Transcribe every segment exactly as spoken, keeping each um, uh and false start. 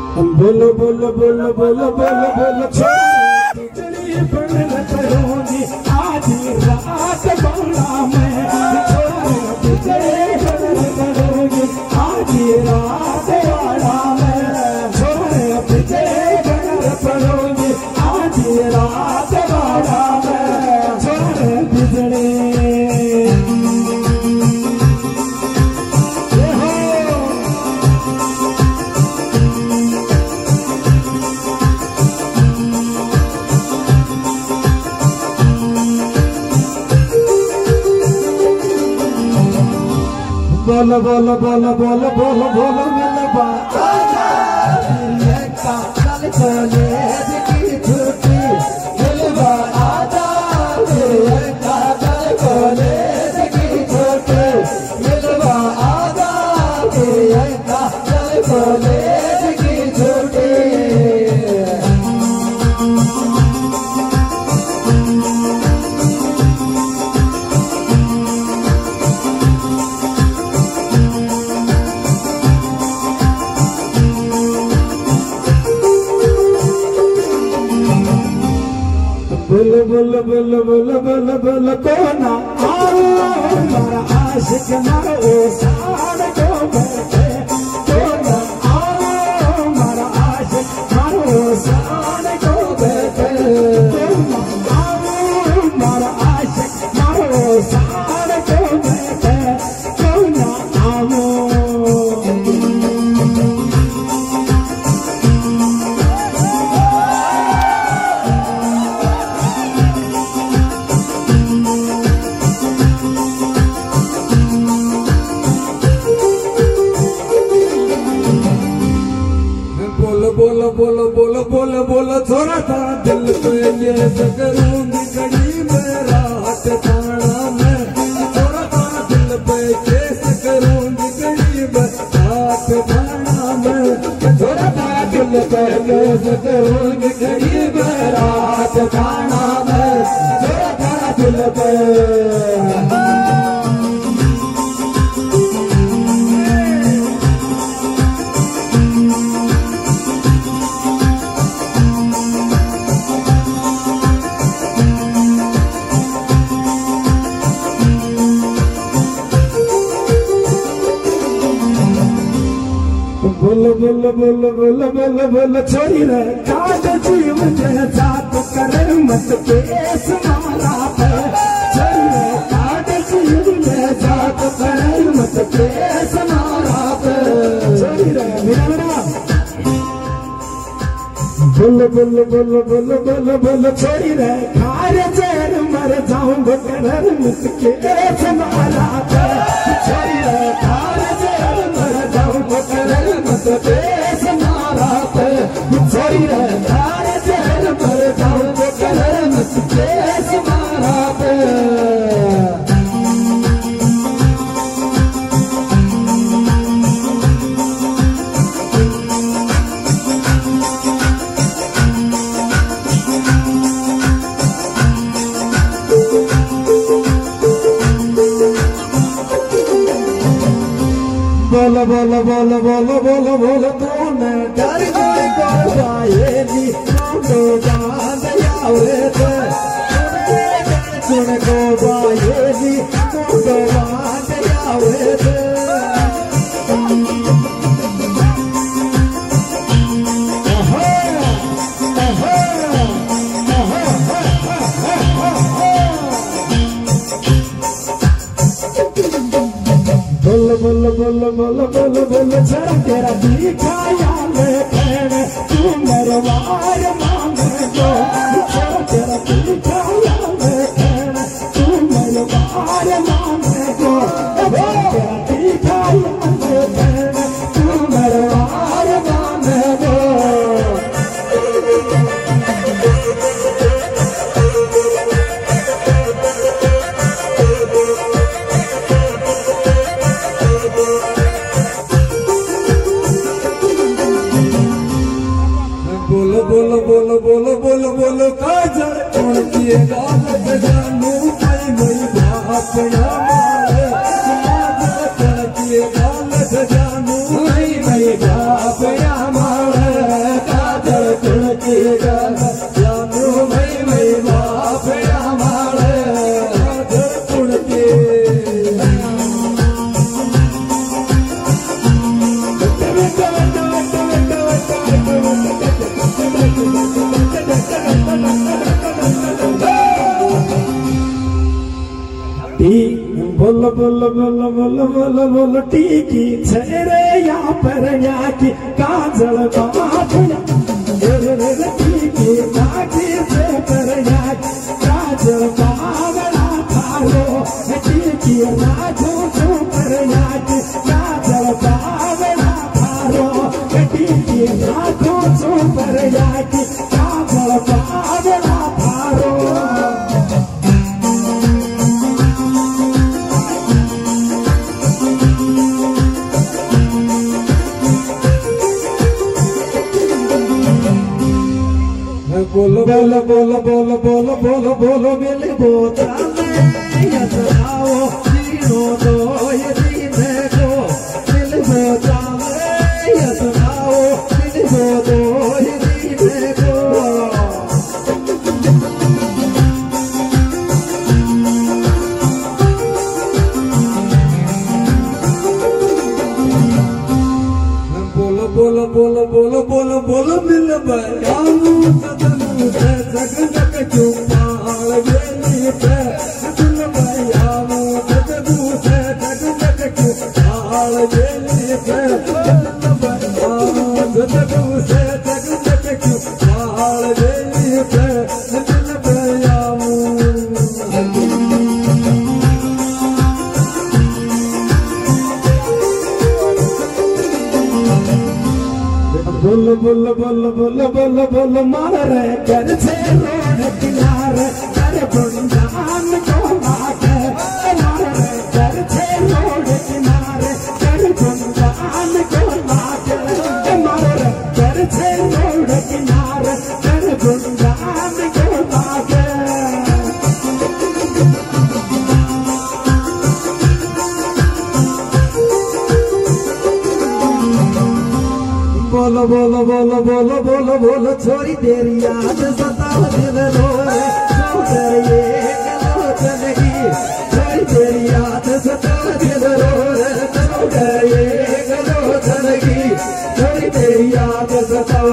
बोलो बोलो बोलो बोलो बोलो बोलो खिचड़ी बनल करोगी आज रात बाड़ा में खिचड़ी बनल करोगी आज रात बाड़ा में खिचड़ी बनल करोगी आज रात बाड़ा में खिचड़ी बोलो बोलो बोलो बोलो बोलो बोलो मिलबा का कल कॉलेज की छुट्टी मिलबा आजा का कल कॉलेज की छुट्टी मिलबा आजा का कल कॉलेज की छुट्टी बोलो बोलो बोलो बोलो बोलो बोलो कोना आओ हमारा आशिक मारो ओ साड़ को बैठे कोना आओ हमारा आशिक मारो ओ साड़ को बैठे कोना आओ हमारा आशिक मारो ओ साड़ को बैठे कोना आओ बोलो बोलो बोलो बोलो बोलो थोड़ा सा दिल पे ये करूंगी घड़ी में राहत थाना में थोड़ा सा दिल पे केस करूंगी घड़ी में राहत थाना में थोड़ा सा दिल पे केस करूंगी घड़ी में राहत थाना में थोड़ा सा दिल पे बोलो बोलो बोलो बोलो बोलो बोलो छोरी रे काट जीव के साथ करे मत केस मारा पे छोरी रे काट जीव के साथ करे मत केस मारा पे छोरी रे मेरा मेरा बोलो बोलो बोलो बोलो बोलो बोलो छोरी रे खार जेर मर जाऊंगा करे मत केस मारा पे छोरी रे खार जेर मर जाऊंगा करे मत केस मारा पे छोरी रे खार जेर मर जाऊंगा करे मत केस मारा पे बोलो बोलो बोलो बोलो बोलो बोलो तूने डर गई गोबाएली तो बांध आवे थे सुन गोबाएली तो बांध आवे थे बोलो बोलो बोलो बोलो बोलो बोलो जरा तेरा दिखाया मैं कहने तू मेरे वार मांगे को जरा तेरा दिखाया मैं कहने तू मेरे वार मांगे को तेरा दिखाया मैं कहने तू मेरे वार मांगे को बोलो बोलो बोलो बोलो बोलो बोलो काजल कौन किए गाल जानू मई मई बाप मारे काजल कौन किए गाल जानू मई मई बाप मारे बोल बोल बोल बोल बोल टीकी छेरे यहाँ पर यहाँ की काजल बाबुला टीकी नाकी से पर यहाँ काजल बाबला थारो टीकी राजू जो पर यहाँ की काजल बाबला थारो टीकी राजू जो पर यहाँ की काजल बाबला थारो बोलो बोलो बोलो बोलो बोलो बोलो बोलो मिले बोता यतनाओ जीनो दो ये जीने को मिले बोता यतनाओ मिले बोतो ये जीने को बोलो बोलो बोलो बोलो बोलो बोलो मिल बयानू जग जग चुपाल गेली पे दिल बयानू जग से जग जग चुपाल गेली पे दिल बयानू जग से जग जग चुपाल गेली पे दिल बयानू बोल बोल बोल बोल बोल बोल मारे कर से रोड किनारे कर बुंदान को लागे मारे कर से रोड किनारे कर बुंदान को लागे मारे कर से रोड किनारे कर बुंदान को लागे बोलो बोलो बोलो बोलो बोलो बोलो छोरी तेरी याद सताओ दिल रोए छोड़ ये गलो चलेगी छोरी तेरी याद सताओ दिल रोए छोड़ ये गलो चलेगी छोरी तेरी याद सताओ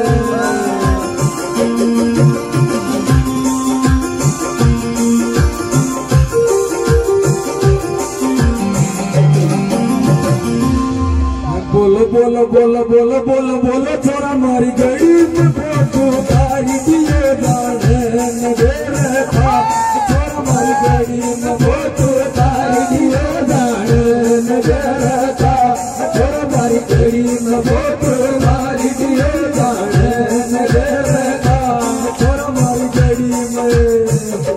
बोलो बोलो बोलो बोलो बोलो बोलो छोरा मारी गई फोटो तारी दिए जाने दे रखा छोरा मारी गई फोटो तारी दिए जाने दे रखा छोरा मारी गई फोटो तारी दिए जाने दे रखा छोरा मारी गई में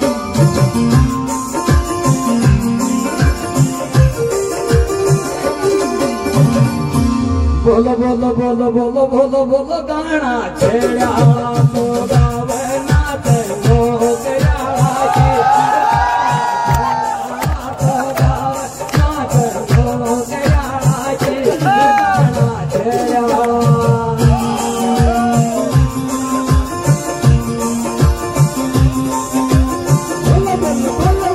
बोलो बोलो बोलो बोलो बोलो बोलो गाना छेड़ा तो गावे नाचे लोग यारा की तो गावे नाचे लोग यारा की गाना छेड़ा बोलो बोलो बोलो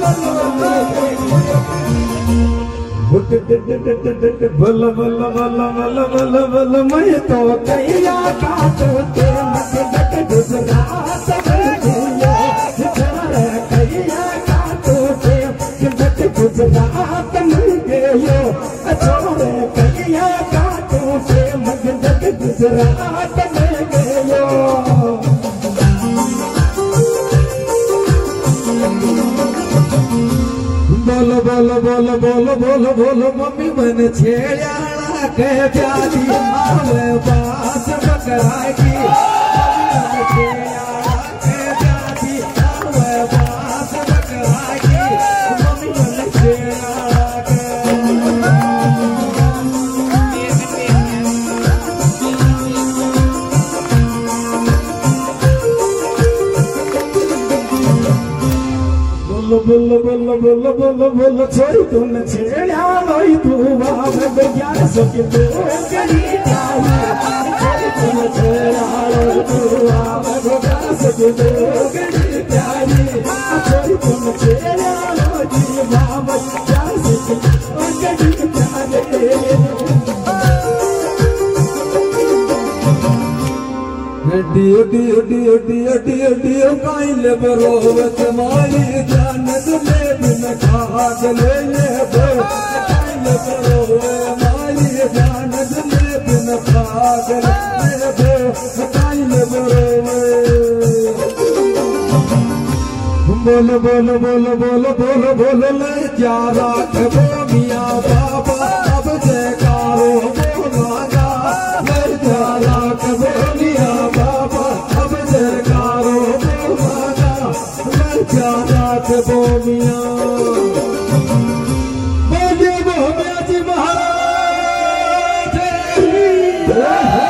बोलो बोलो बोलो बोलो बोलो बोलो मैं तो कैया काटो के मत गुजरात कैया काटो के मत गुजरात में गयो छोरे कैया काटो के मत गुजरात में गयो बोलो बोलो बोलो बोलो बोलो बोलो मम्मी मन छेड़ा के प्यारी आवे बात बकरा की छेड़ा के प्यारी आवे बात बकरा की मम्मी मन छेड़ा के बोलो बोलो बोलो बोलो बोलो बोलो छोरी तुम छेड़ा लोई तू बाबे बेजार सके तो करी जाऊं छोरी तुम छेड़ा लोई तू बाबे बेजार सके तो करी जाऊं छोरी तुम छेड़ा लोई तू बाबे बेजार सके तो करी जाऊं डियो डियो डियो डियो डियो डियो काइले बरोवत माई जानत ले बिन खाग ले ले बो काइले बरोवे माई जानत ले बिन खाग ले बो काइले बरोवे बोल बोल बोल बोल बोल बोल ले क्या राखबो मियां बाबा अब जयकारो बोलागा ले क्या राखबो मियां बाबा अब जयकारो बोलागा ले क्या राखबो मियां बोलिए मोहम्मद जी महाराज